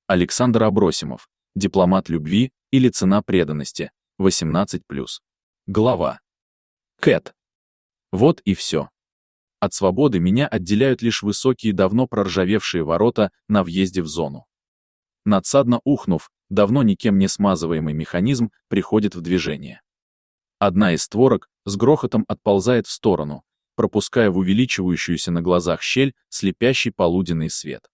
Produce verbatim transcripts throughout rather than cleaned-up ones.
Александр Абросимов. Дипломат любви или цена преданности. восемнадцать плюс. Глава. Кэт. Вот и все. От свободы меня отделяют лишь высокие, давно проржавевшие ворота на въезде в зону. Надсадно ухнув, давно никем не смазываемый механизм приходит в движение. Одна из створок с грохотом отползает в сторону, пропуская в увеличивающуюся на глазах щель слепящий полуденный свет.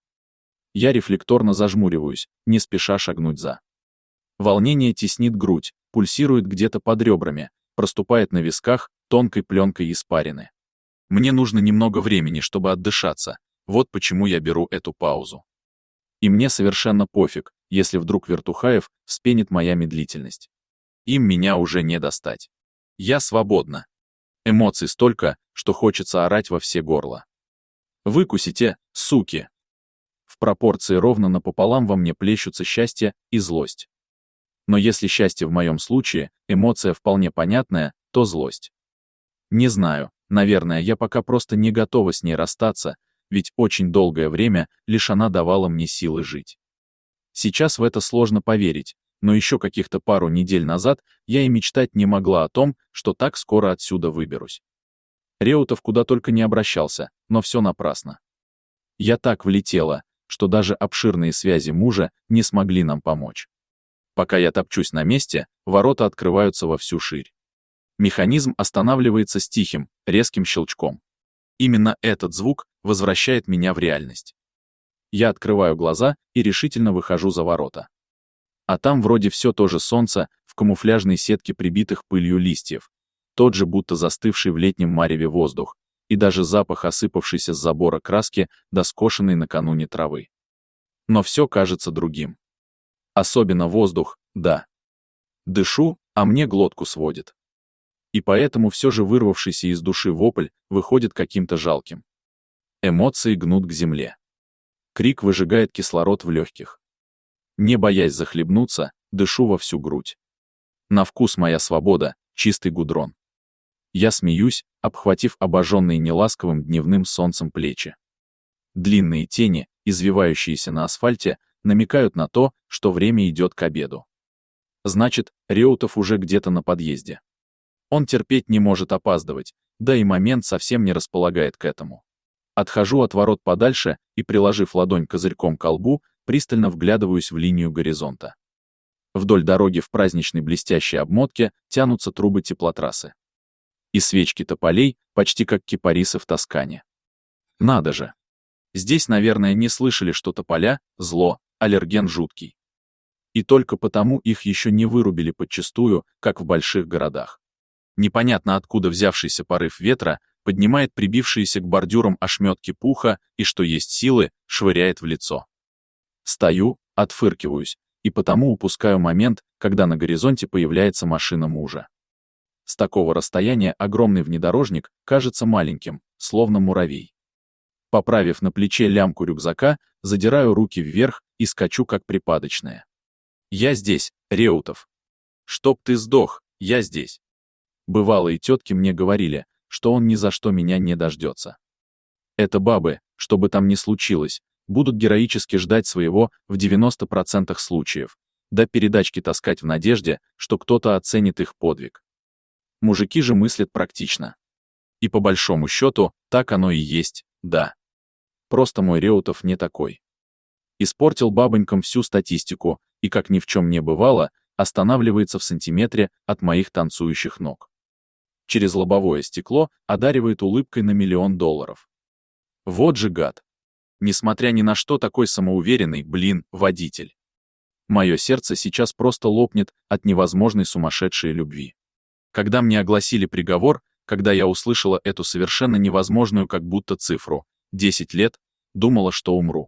Я рефлекторно зажмуриваюсь, не спеша шагнуть за. Волнение теснит грудь, пульсирует где-то под ребрами, проступает на висках тонкой пленкой испарины. Мне нужно немного времени, чтобы отдышаться, вот почему я беру эту паузу. И мне совершенно пофиг, если вдруг Вертухаев вспенит моя медлительность. Им меня уже не достать. Я свободна. Эмоций столько, что хочется орать во все горла. Выкусите, суки! В пропорции ровно напополам во мне плещутся счастье и злость. Но если счастье в моем случае эмоция вполне понятная, то злость. Не знаю, наверное, я пока просто не готова с ней расстаться, ведь очень долгое время лишь она давала мне силы жить. Сейчас в это сложно поверить, но еще каких-то пару недель назад я и мечтать не могла о том, что так скоро отсюда выберусь. Реутов куда только не обращался, но все напрасно. Я так влетела, что даже обширные связи мужа не смогли нам помочь. Пока я топчусь на месте, ворота открываются во всю ширь. Механизм останавливается с тихим, резким щелчком. Именно этот звук возвращает меня в реальность. Я открываю глаза и решительно выхожу за ворота. А там вроде все то же солнце в камуфляжной сетке прибитых пылью листьев, тот же будто застывший в летнем мареве воздух, и даже запах осыпавшейся с забора краски до скошенной накануне травы. Но все кажется другим. Особенно воздух, да. Дышу, а мне глотку сводит. И поэтому все же вырвавшийся из души вопль выходит каким-то жалким. Эмоции гнут к земле. Крик выжигает кислород в легких. Не боясь захлебнуться, дышу во всю грудь. На вкус моя свобода, чистый гудрон. Я смеюсь, обхватив обожженные неласковым дневным солнцем плечи. Длинные тени, извивающиеся на асфальте, намекают на то, что время идет к обеду. Значит, Реутов уже где-то на подъезде. Он терпеть не может опаздывать, да и момент совсем не располагает к этому. Отхожу от ворот подальше и, приложив ладонь козырьком к колбу, пристально вглядываюсь в линию горизонта. Вдоль дороги в праздничной блестящей обмотке тянутся трубы теплотрассы. И свечки тополей, почти как кипарисы в Тоскане. Надо же! Здесь, наверное, не слышали, что тополя — зло, аллерген жуткий. И только потому их еще не вырубили подчистую, как в больших городах. Непонятно откуда взявшийся порыв ветра поднимает прибившиеся к бордюрам ошметки пуха и, что есть силы, швыряет в лицо. Стою, отфыркиваюсь, и потому упускаю момент, когда на горизонте появляется машина мужа. С такого расстояния огромный внедорожник кажется маленьким, словно муравей. Поправив на плече лямку рюкзака, задираю руки вверх и скачу как припадочная. Я здесь, Реутов. Чтоб ты сдох, я здесь. Бывалые тетки мне говорили, что он ни за что меня не дождется. Это бабы, что бы там ни случилось, будут героически ждать своего в девяноста процентах случаев, да передачки таскать в надежде, что кто-то оценит их подвиг. Мужики же мыслят практично. И по большому счету, так оно и есть, да. Просто мой Реутов не такой. Испортил бабонькам всю статистику и, как ни в чем не бывало, останавливается в сантиметре от моих танцующих ног. Через лобовое стекло одаривает улыбкой на миллион долларов. Вот же гад. Несмотря ни на что, такой самоуверенный, блин, водитель. Мое сердце сейчас просто лопнет от невозможной сумасшедшей любви. Когда мне огласили приговор, когда я услышала эту совершенно невозможную как будто цифру, десять лет, думала, что умру.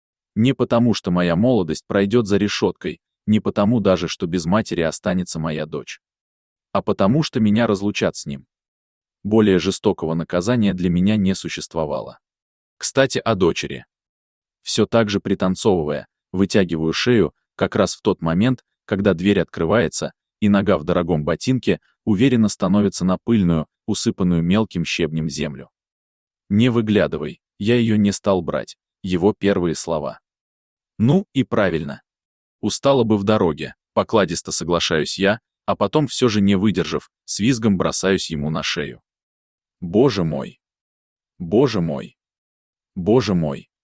Не потому, что моя молодость пройдет за решеткой, не потому даже, что без матери останется моя дочь. А потому, что меня разлучат с ним. Более жестокого наказания для меня не существовало. Кстати, о дочери. Все так же пританцовывая, вытягиваю шею, как раз в тот момент, когда дверь открывается, и нога в дорогом ботинке уверенно становится на пыльную, усыпанную мелким щебнем землю. «Не выглядывай, я ее не стал брать», его первые слова. Ну и правильно. Устала бы в дороге, покладисто соглашаюсь я, а потом все же не выдержав, с визгом бросаюсь ему на шею. Боже мой! Боже мой! Боже мой!